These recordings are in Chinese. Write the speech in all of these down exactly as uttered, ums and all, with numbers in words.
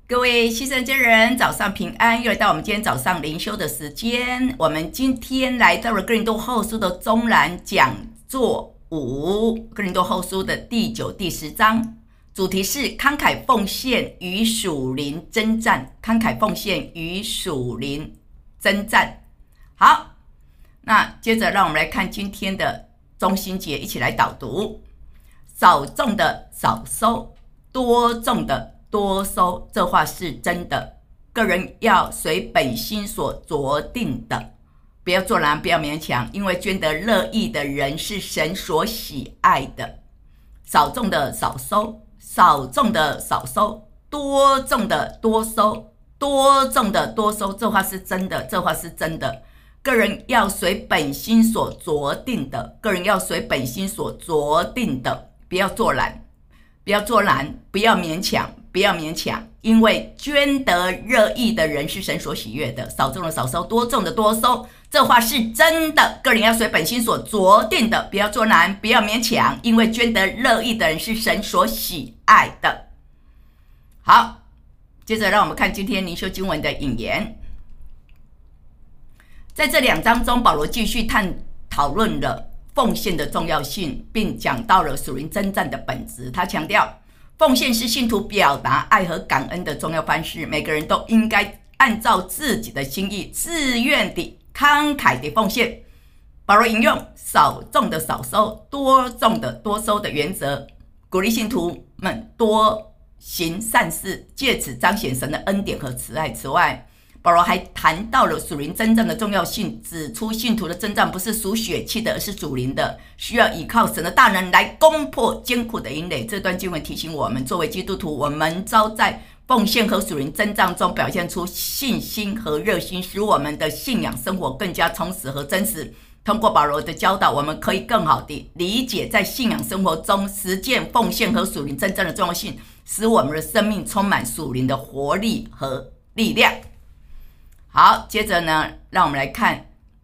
各位牺牲家人，早上平安！又来到我们今天早上灵修的时间。我们今天来到了哥林多后书的中栏讲座五，哥林多后书的第九、第十章，主题是慷慨奉献与属灵征战。慷慨奉献与属灵征战。好，那接着让我们来看今天的中心节，一起来导读：少种的少收，多种的多收，这话是真的。个人要随本心所酌定的，不要做难，不要勉强，因为捐得乐意的人是神所喜爱的。少种的少收，少种的少收，多种的多收，多种的多收，这话是真的，这话是真的。个人要随本心所酌定的，个人要随本心所酌定的，不要做难，不要做难，不要勉强，不要勉强，因为捐得乐意的人是神所喜悦的。少种的少收，多种的多收，这话是真的。个人要随本心所酌定的，不要做难，不要勉强，因为捐得乐意的人是神所喜爱的。好，接着让我们看今天灵修经文的引言。在这两章中，保罗继续探讨论了奉献的重要性，并讲到了属灵征战的本质。他强调，奉献是信徒表达爱和感恩的重要方式，每个人都应该按照自己的心意，自愿地、慷慨地奉献。保罗引用少种的少收，多种的多收的原则，鼓励信徒们多行善事，借此彰显神的恩典和慈爱。此外，保罗还谈到了属灵征战的重要性，指出信徒的征战不是属血气的，而是属灵的，需要依靠神的大能来攻破艰苦的营垒。这段经文提醒我们，作为基督徒，我们遭在奉献和属灵征战中表现出信心和热心，使我们的信仰生活更加充实和真实。通过保罗的教导，我们可以更好地理解在信仰生活中实践奉献和属灵征战的重要性，使我们的生命充满属灵的活力和力量。好，接着呢，让我们来看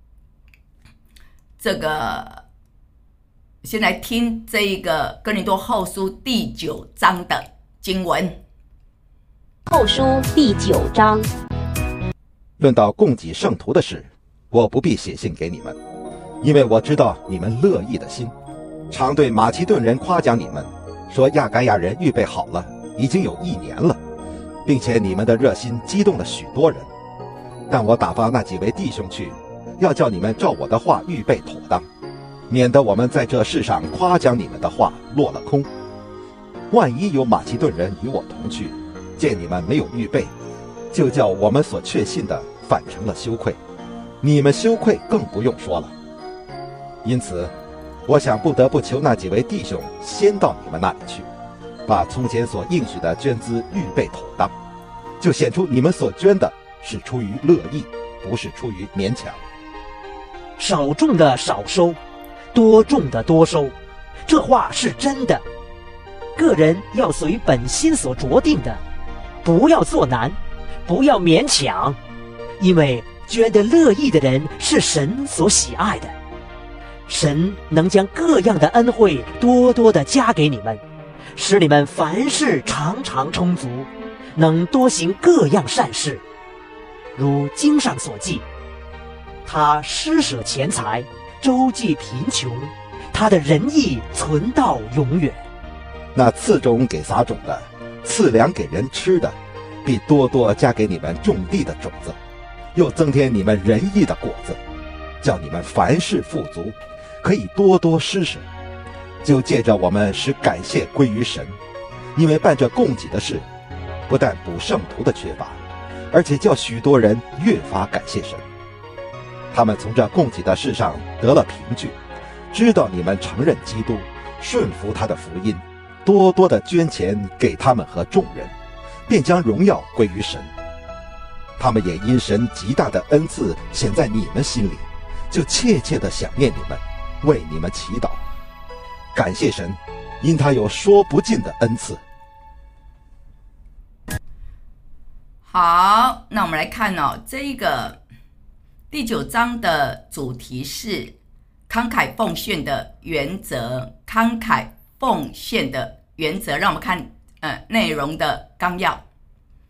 这个，先来听这一个哥林多后书第九章的经文。 后书第九章， 论到供给圣徒的事，我不必写信给你们，因为我知道你们乐意的心，常对马其顿人夸奖你们，说亚该亚人预备好了，已经有一年了，并且你们的热心激动了许多人。但我打发那几位弟兄去，要叫你们照我的话预备妥当，免得我们在这世上夸奖你们的话落了空。万一有马其顿人与我同去，见你们没有预备，就叫我们所确信的反成了羞愧，你们羞愧更不用说了。因此我想不得不求那几位弟兄先到你们那里去，把从前所应许的捐资预备妥当，就显出你们所捐的是出于乐意，不是出于勉强。 少种的少收，多种的多收，这话是真的。个人要随本心所酌定的，不要做难，不要勉强，因为捐得乐意的人是神所喜爱的。神能将各样的恩惠多多的加给你们，使你们凡事常常充足，能多行各样善事。如经上所记，他施舍钱财，周济贫穷，他的仁义存到永远。 那赐种给撒种的，赐粮给人吃的，必多多加给你们种地的种子，又增添你们仁义的果子，叫你们凡事富足，可以多多施舍。就借着我们使感谢归于神，因为办这供给的事，不但补圣徒的缺乏，而且叫许多人越发感谢神。他们从这供给的事上得了凭据，知道你们承认基督，顺服他的福音，多多的捐钱给他们和众人，便将荣耀归于神。他们也因神极大的恩赐显在你们心里，就切切的想念你们，为你们祈祷。感谢神，因他有说不尽的恩赐。 好，那我们来看哦，这个第九章的主题是慷慨奉献的原则，慷慨奉献的原则。让我们看呃内容的纲要。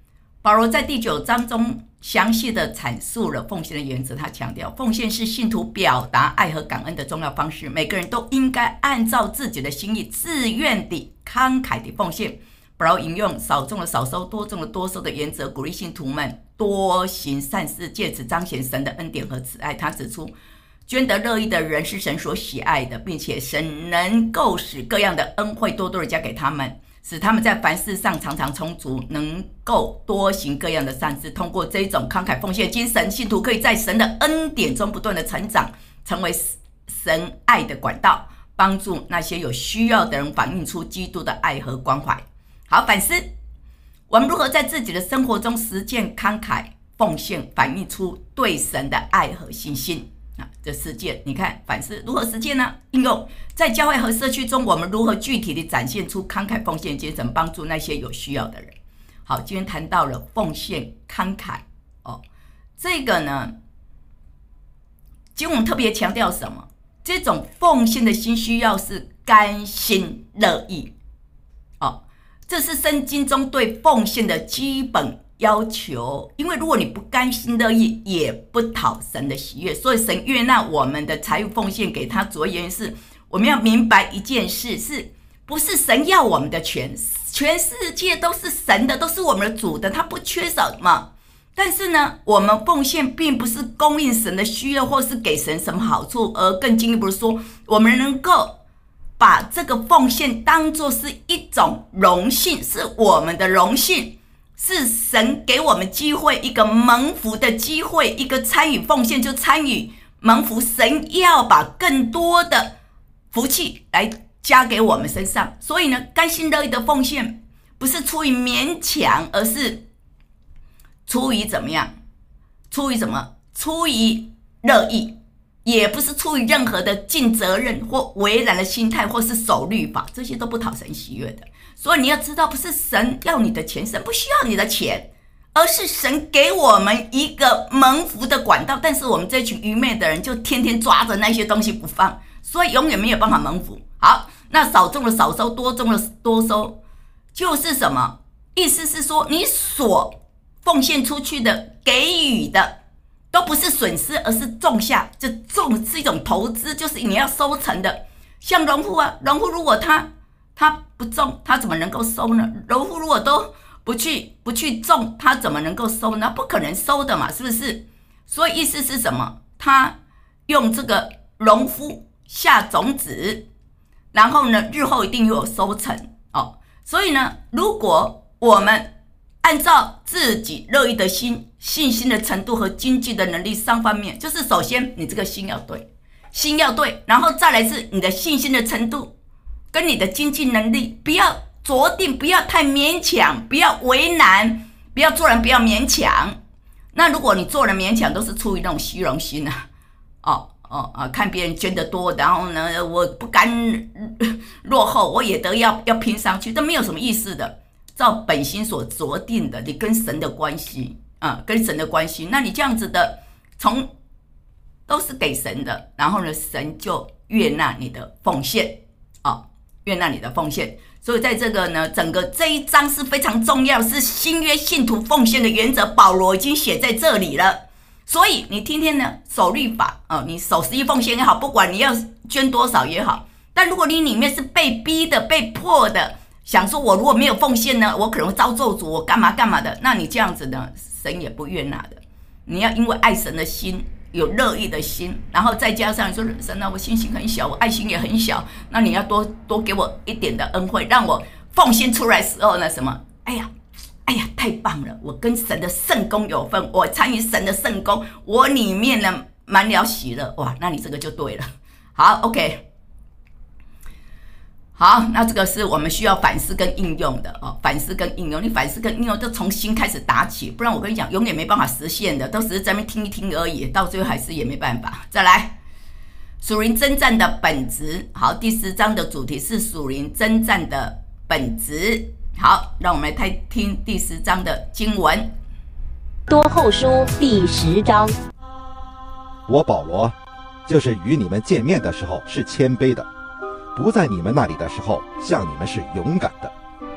保罗在第九章中详细的阐述了奉献的原则。他强调，奉献是信徒表达爱和感恩的重要方式，每个人都应该按照自己的心意自愿地慷慨地奉献。保罗引用少种的少收，多种的多收的原则，鼓励信徒们多行善事，借此彰显神的恩典和慈爱。他指出，捐得乐意的人是神所喜爱的，并且神能够使各样的恩惠多多的加给他们，使他们在凡事上常常充足，能够多行各样的善事。通过这种慷慨奉献精神，信徒可以在神的恩典中不断的成长，成为神爱的管道，帮助那些有需要的人反映出基督的爱和关怀。好，反思我们如何在自己的生活中实践慷慨奉献，反映出对神的爱和信心。啊，这实践，你看反思如何实践呢？应用在教会和社区中，我们如何具体地展现出慷慨奉献精神，帮助那些有需要的人。好，今天谈到了奉献慷慨哦，这个呢，经文特别强调什么？这种奉献的心需要是甘心乐意哦，这是圣经中对奉献的基本要求，因为如果你不甘心乐意，也不讨神的喜悦。所以神悦纳我们的财物奉献给他，主要原因是我们要明白一件事，是不是神要我们的全全世界都是神的，都是我们的主的，他不缺少什么。但是呢，我们奉献并不是供应神的需要，或是给神什么好处，而更进一步说，我们能够把这个奉献当作是一种荣幸，是我们的荣幸，是神给我们机会，一个蒙福的机会，一个参与奉献就参与蒙福。神要把更多的福气来加给我们身上，所以呢，甘心乐意的奉献不是出于勉强，而是出于怎么样？出于什么？出于乐意，也不是出于任何的尽责任或为难的心态，或是守律法，这些都不讨神喜悦的。所以你要知道，不是神要你的钱，神不需要你的钱，而是神给我们一个蒙福的管道。但是我们这群愚昧的人就天天抓着那些东西不放，所以永远没有办法蒙福。好，那少种的少收，多种的多收，就是什么？意思是说，你所奉献出去的、给予的，都不是损失，而是种下。这种是一种投资，就是你要收成的。像农户啊，农户如果他他不种，他怎么能够收呢？农户如果都不去不去种，他怎么能够收呢？不可能收的嘛，是不是？所以意思是什么？他用这个农夫下种子，然后呢，日后一定有收成哦。所以呢，如果我们按照自己乐意的心、信心的程度和经济的能力三方面，就是首先你这个心要对，心要对，然后再来是你的信心的程度跟你的经济能力，不要着定，不要太勉强，不要为难，不要做人不要勉强。那如果你做人勉强，都是出于那种虚荣心啊，哦哦啊，看别人捐得多，然后呢，我不甘落后，我也得要要拼上去，这没有什么意思的。照本心所着定的，你跟神的关系啊，跟神的关系，那你这样子的，从都是给神的，然后呢，神就悦纳你的奉献啊，悦纳你的奉献。所以在这个呢，整个这一章是非常重要，是新约信徒奉献的原则，保罗已经写在这里了。所以你天天呢守律法啊，你守十一奉献也好，不管你要捐多少也好，但如果你里面是被逼的、被迫的。想说我如果没有奉献呢，我可能会遭咒诅，我干嘛干嘛的，那你这样子呢，神也不悦纳的。你要因为爱神的心，有乐意的心，然后再加上说，神啊，我信心很小，我爱心也很小，那你要多多给我一点的恩惠，让我奉献出来的时候呢，什么？哎呀，哎呀，太棒了，我跟神的圣工有份，我参与神的圣工，我里面呢满了喜乐，哇，那你这个就对了。好 ，OK。好，那这个是我们需要反思跟应用的哦。反思跟应用，你反思跟应用都从心开始打起，不然我跟你讲，永远没办法实现的，都只是在那边听一听而已，到最后还是也没办法。再来，属灵征战的本质。好，第十章的主题是属灵征战的本质。好，让我们来听第十章的经文。 多后书第十章。 我保罗，就是与你们见面的时候是谦卑的。不在你们那里的时候，像你们是勇敢的。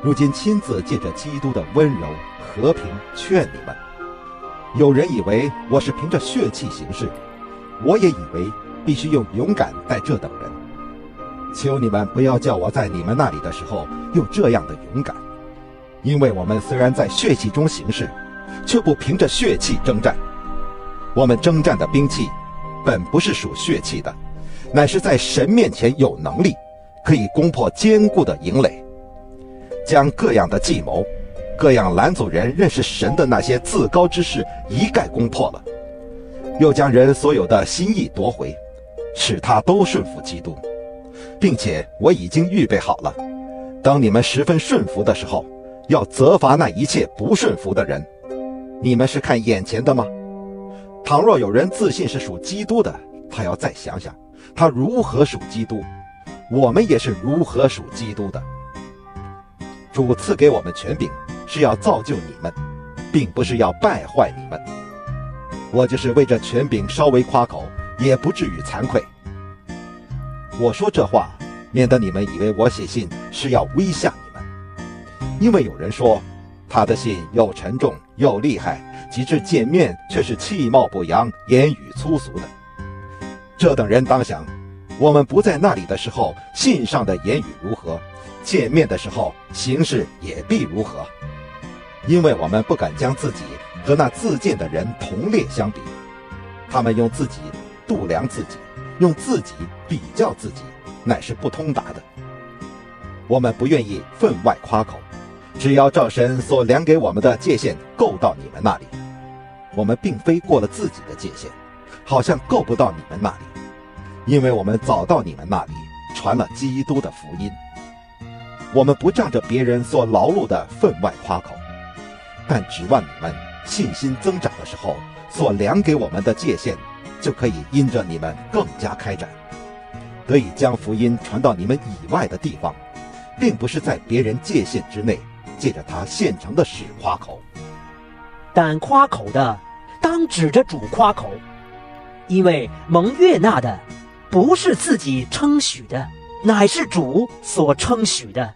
如今亲自借着基督的温柔和平劝你们。有人以为我是凭着血气行事，我也以为必须用勇敢待这等人。求你们不要叫我在你们那里的时候有这样的勇敢，因为我们虽然在血气中行事，却不凭着血气征战。我们征战的兵器本不是属血气的，乃是在神面前有能力，可以攻破坚固的营垒，将各样的计谋，各样拦阻人认识神的那些自高之事一概攻破了，又将人所有的心意夺回，使他都顺服基督。并且我已经预备好了，当你们十分顺服的时候，要责罚那一切不顺服的人。你们是看眼前的吗？倘若有人自信是属基督的，他要再想想他如何属基督，我们也是如何属基督的。主赐给我们权柄，是要造就你们，并不是要败坏你们。我就是为这权柄稍微夸口，也不至于惭愧。我说这话，免得你们以为我写信是要威吓你们。因为有人说，他的信又沉重又厉害，及至见面却是气貌不扬，言语粗俗的。这等人当想，我们不在那里的时候，信上的言语如何，见面的时候行事也必如何。因为我们不敢将自己和那自荐的人同列相比，他们用自己度量自己，用自己比较自己，乃是不通达的。我们不愿意分外夸口，只要照神所量给我们的界限够到你们那里。我们并非过了自己的界限，好像够不到你们那里，因为我们早到你们那里传了基督的福音。我们不仗着别人所劳碌的分外夸口，但指望你们信心增长的时候，所量给我们的界限就可以因着你们更加开展，得以将福音传到你们以外的地方，并不是在别人界限之内，借着他现成的事夸口。 但夸口的当指着主夸口，因为蒙悦纳的不是自己称许的，乃是主所称许的。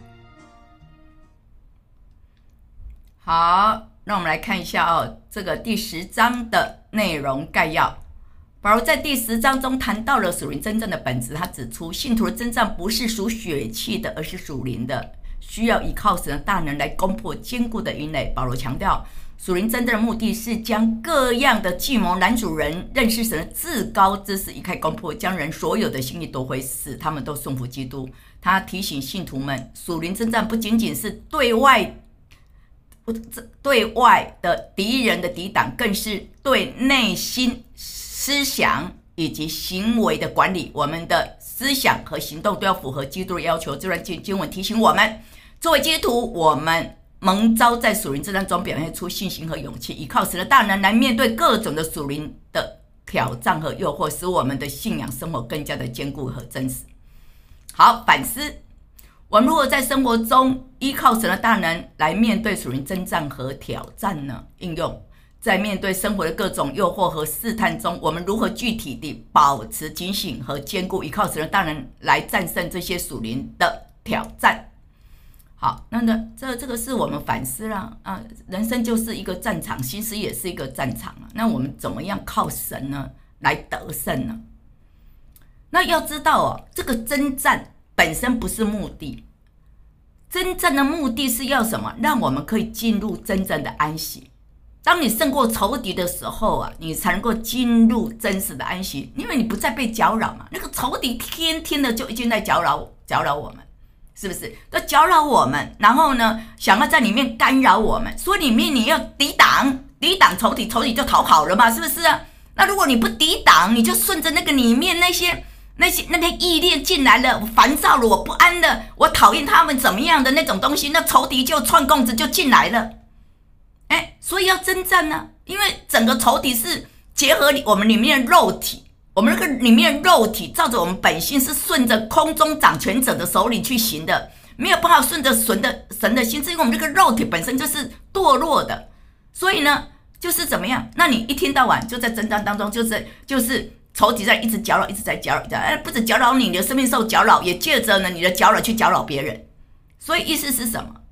好，那我们来看一下哦，这个第十章的内容概要。保罗在第十章中谈到了属灵征战的本质，他指出信徒的征战不是属血气的，而是属灵的，需要依靠神的大能来攻破坚固的营垒。保罗强调，属灵征战的目的是将各样的计谋拦阻人认识神的至高之事一概攻破，将人所有的心意夺回，使他们都顺服基督。他提醒信徒们，属灵征战不仅仅是对外对外的敌人的抵挡，更是对内心思想以及行为的管理。我们的思想和行动都要符合基督的要求。这段经文提醒我们，作为基督徒，我们蒙召在属灵征战中表现出信心和勇气，依靠神的大能来面对各种的属灵的挑战和诱惑，使我们的信仰生活更加的坚固和真实。好，反思，我们如何在生活中依靠神的大能来面对属灵征战和挑战呢？应用在面对生活的各种诱惑和试探中，我们如何具体地保持警醒和坚固，依靠神的大能来战胜这些属灵的挑战？好，那呢，这这个是我们反思啦啊，人生就是一个战场，心思也是一个战场啊。那我们怎么样靠神呢来得胜呢？那要知道哦，这个征战本身不是目的，真正的目的是要什么？让我们可以进入真正的安息。当你胜过仇敌的时候啊，你才能够进入真实的安息，因为你不再被搅扰嘛。那个仇敌天天的就已经在搅扰搅扰我们，是不是？都搅扰我们，然后呢，想要在里面干扰我们，所以里面你要抵挡，抵挡仇敌，仇敌就逃跑了嘛，是不是啊？那如果你不抵挡，你就顺着那个里面那些那些那个意念进来了，我烦躁了，我不安了，我讨厌他们怎么样的那种东西，那仇敌就串供子就进来了。哎，所以要征战呢，因为整个仇敌是结合我们里面的肉体，我们那个里面的肉体照着我们本性是顺着空中掌权者的手里去行的，没有办法顺着神的神的心，是因为我们这个肉体本身就是堕落的，所以呢，就是怎么样？那你一天到晚就在征战当中，就是就是仇敌在一直搅扰，一直在搅扰，哎，不止搅扰你，你的生命受搅扰，也借着呢你的搅扰去搅扰别人。所以意思是什么？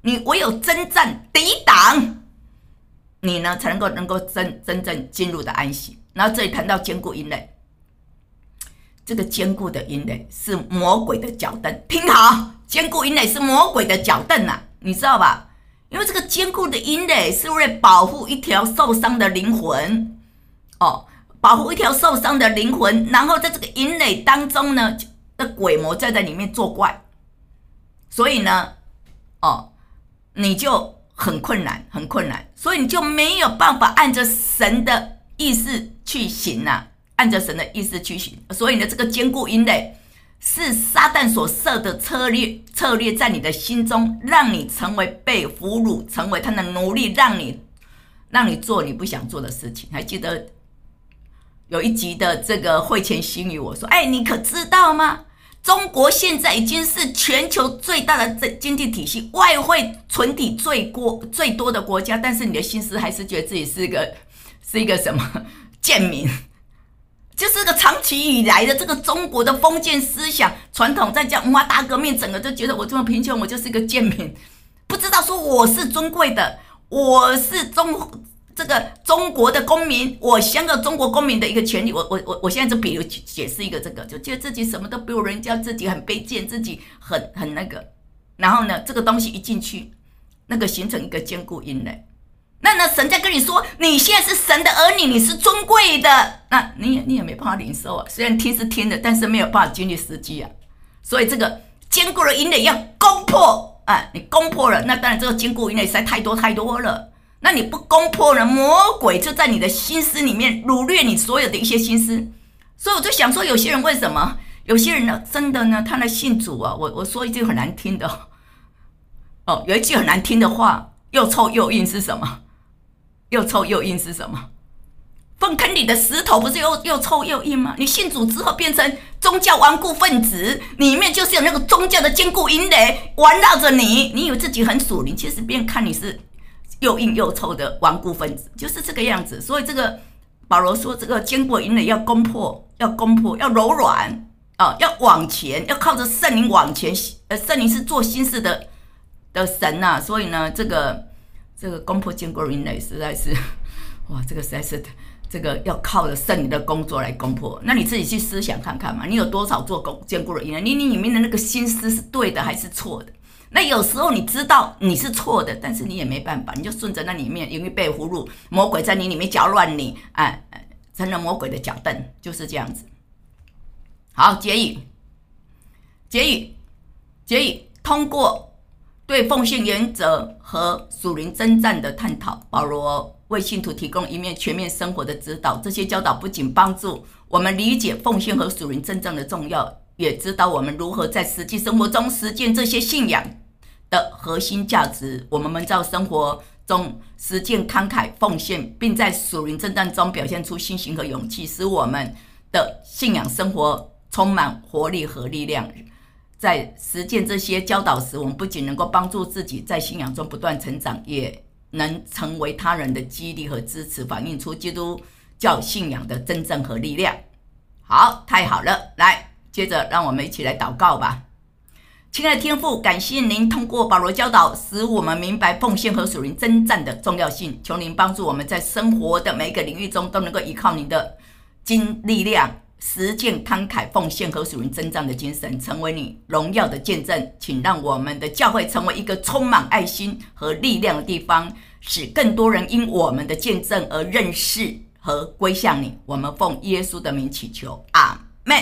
你唯有征战抵挡，你呢才能够能够真真正进入的安息。然后这里谈到坚固营垒，这个坚固的营垒是魔鬼的脚凳，听好，坚固营垒是魔鬼的脚凳啊，你知道吧？因为这个坚固的营垒是为了保护一条受伤的灵魂，哦，保护一条受伤的灵魂，然后在这个营垒当中呢，的鬼魔在在里面作怪，所以呢，哦，你就很困难，很困难，所以你就没有办法按着神的意思去行啊，按着神的意思去行，所以呢，这个坚固营垒是撒旦所设的策略，策略在你的心中，让你成为被俘虏，成为他的奴隶，让你让你做你不想做的事情。还记得有一集的这个会前心语，我说：“哎，你可知道吗？中国现在已经是全球最大的经济体系，外汇存底最多最多的国家，但是你的心思还是觉得自己是一个是一个什么贱民。”就是个长期以来的这个中国的封建思想传统，在讲文化大革命，整个就觉得我这么贫穷，我就是一个贱民，不知道说我是尊贵的，我是中这个中国的公民，我享有中国公民的一个权利。我我我我现在就比如解释一个这个，就觉得自己什么都不如人家，自己很卑贱，自己很很那个，然后呢，这个东西一进去，那个形成一个坚固营垒。那呢，神在跟你说，你现在是神的儿女，你是尊贵的，那你也你也没办法领受啊。虽然听是听的，但是没有办法经历实际啊。所以这个坚固的营垒要攻破啊，你攻破了，那当然这个坚固营垒实在太多太多了。那你不攻破了，魔鬼就在你的心思里面掳掠你所有的一些心思。所以我就想说，有些人为什么？有些人呢，真的呢，他来信主啊，我我说一句很难听的哦，有一句很难听的话，又臭又硬是什么？又臭又硬是什么？粪坑里的石头不是又又臭又硬吗？你信主之后变成宗教顽固分子，里面就是有那个宗教的坚固营垒环绕着你，你以为自己很属灵，其实别人看你是又硬又臭的顽固分子，就是这个样子。所以这个保罗说，这个坚固营垒要攻破，要攻破，要柔软啊，要往前，要靠着圣灵往前。呃，圣灵是做心事的的神呐、啊，所以呢，这个。这个攻破坚固营垒实在是，哇，这个实在是，这个要靠着圣灵的工作来攻破。那你自己去思想看看嘛，你有多少做坚固的营垒？你你里面的那个心思是对的还是错的？那有时候你知道你是错的，但是你也没办法，你就顺着那里面，因为被俘虏，魔鬼在你里面搅乱你，哎，成了魔鬼的脚凳，就是这样子。好，结语，结语，结语，通过对奉献原则和属灵征战的探讨，保罗为信徒提供一面全面生活的指导。这些教导不仅帮助我们理解奉献和属灵征战的重要，也指导我们如何在实际生活中实践这些信仰的核心价值。我们们在生活中实践慷慨奉献，并在属灵征战中表现出信心和勇气，使我们的信仰生活充满活力和力量。在实践这些教导时，我们不仅能够帮助自己在信仰中不断成长，也能成为他人的激励和支持，反映出基督教信仰的真正和力量。好，太好了，来，接着让我们一起来祷告吧。亲爱的天父，感谢您通过保罗教导，使我们明白奉献和属灵征战的重要性。求您帮助我们在生活的每一个领域中都能够依靠您的精力量，实践慷慨奉献和属灵征战的精神，成为你荣耀的见证。请让我们的教会成为一个充满爱心和力量的地方，使更多人因我们的见证而认识和归向你。我们奉耶稣的名祈求，阿们。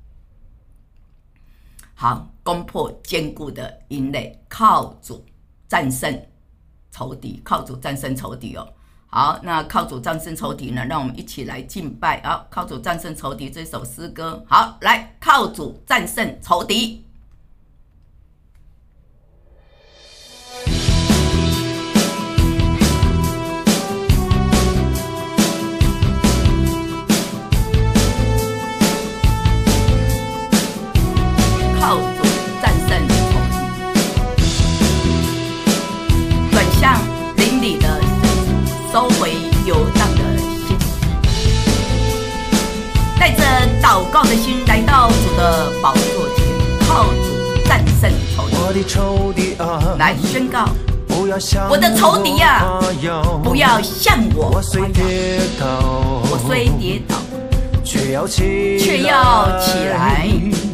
好，攻破坚固的营垒，靠主战胜仇敌，靠主战胜仇敌哦。好，那靠主战胜仇敌呢？让我们一起来敬拜。好，靠主战胜仇敌这首诗歌。好，来，靠主战胜仇敌。靠主战胜仇敌，转向邻里的收回游荡的心，带着祷告的心来到主的宝座前，靠主战胜仇敌。来宣告， 我的仇敌呀、啊，不要向我我虽跌倒， 我虽跌倒， 却要起却要起来。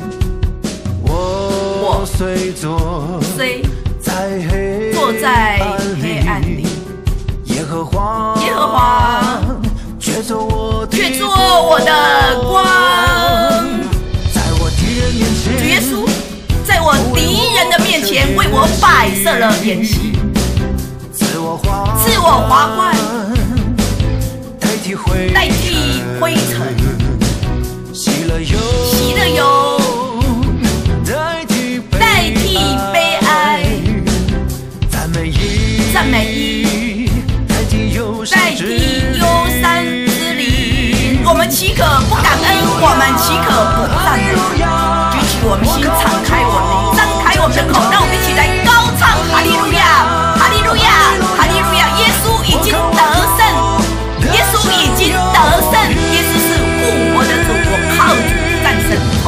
我虽坐虽在黑坐在黑暗里， 耶和华耶和华却做我的却做我的光。 在我敌人面前， 主耶稣在我敌人的面前为我摆设了筵席， 赐我华赐我华冠， 代替灰代替灰尘， 洗了油， 洗了油， 代替代替悲哀， 赞美衣， 赞美衣， 代替忧伤代之替忧伤之灵。我们岂可不感恩？我们岂可不赞美？举起我们心，敞开我们灵，张开我们的口，让我们一起来高唱哈利路亚，哈利路亚，哈利路亚！耶稣已经得胜，耶稣已经得胜，耶稣是复活的主，我靠主战胜仇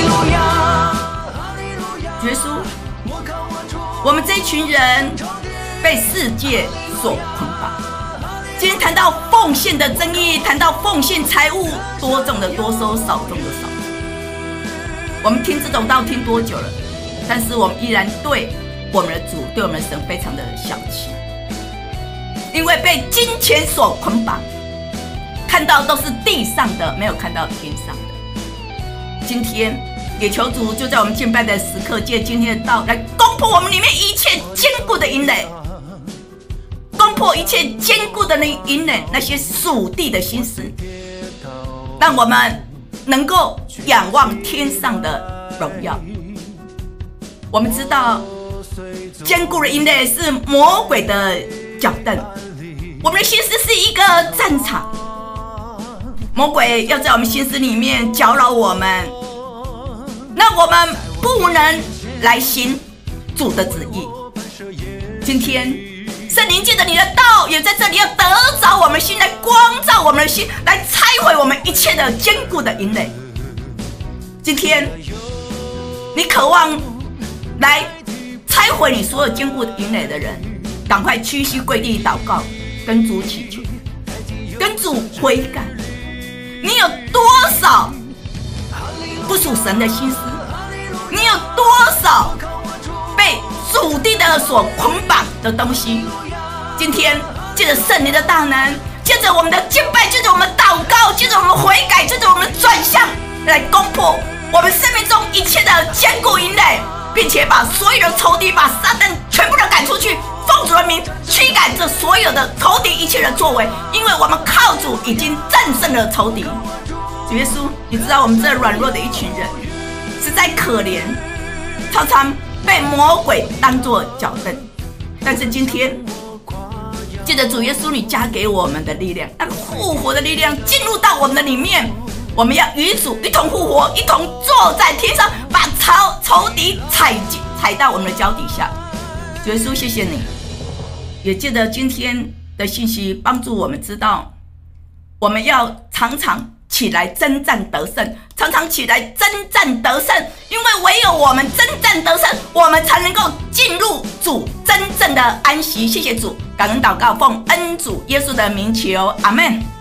敌。耶稣，我们这一群人被世界所捆绑。今天谈到奉献的争议，谈到奉献财物，多种的多收，少种的少。我们听这种道听多久了？但是我们依然对我们的主，对我们的神非常的小气，因为被金钱所捆绑，看到都是地上的，没有看到天上的。今天也求主就在我们敬拜的时刻，借今天的道来攻破我们里面一切坚固的营垒，攻破一切坚固的那营垒，那些属地的心思，让我们能够仰望天上的荣耀。我们知道坚固的营垒是魔鬼的脚凳，我们的心思是一个战场，魔鬼要在我们心思里面搅扰我们，那我们不能来行主的旨意。今天圣灵借着你的道也在这里要得着我们心，来光照我们的心，来拆毁我们一切的坚固的营垒。今天你渴望来拆毁你所有坚固的营垒的人，赶快屈膝跪地祷告，跟主祈求，跟主悔改。你有多少不属神的心思？你有多少被属地的所捆绑的东西？今天借着圣灵的大能，借着我们的敬拜，借着我们的祷告，借着我们悔改，借着我们的转向，来攻破我们生命中一切的坚固营垒，并且把所有的仇敌，把撒旦全部都赶出去，奉主的名驱赶这所有的仇敌一切的作为，因为我们靠主已经战胜了仇敌。主耶稣，你知道我们这软弱的一群人实在可怜，常常被魔鬼当作脚凳，但是今天借着主耶稣你加给我们的力量，那个复活的力量进入到我们的里面，我们要与主一同复活，一同坐在天上，把仇仇敌踩踩到我们的脚底下。主耶稣，谢谢你，也借着今天的信息帮助我们知道，我们要常常起来征战得胜，常常起来征战得胜，因为唯有我们征战得胜，我们才能够进入主真正的安息。谢谢主，感恩祷告，奉恩主耶稣的名求，阿们。